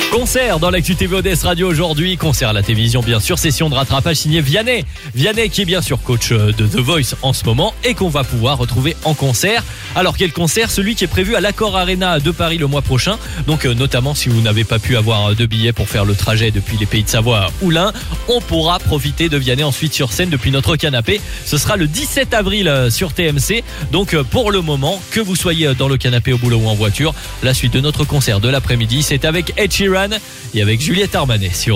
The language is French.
Concert dans l'actu TV ODS Radio aujourd'hui, concert à la télévision bien sûr, session de rattrapage signée Vianney. Vianney qui est bien sûr coach de The Voice en ce moment et qu'on va pouvoir retrouver en concert. Alors quel concert? Celui qui est prévu à l'Accor Arena de Paris le mois prochain. Donc notamment si vous n'avez pas pu avoir de billets pour faire le trajet depuis les Pays de Savoie à Oulin, on pourra profiter de Vianney ensuite sur scène depuis notre canapé. Ce sera le 17 avril sur TMC. Donc pour le moment, que vous soyez dans le canapé au boulot ou en voiture, la suite de notre concert de l'après-midi, c'est avec Ed Sheeran et avec Juliette Armanet sur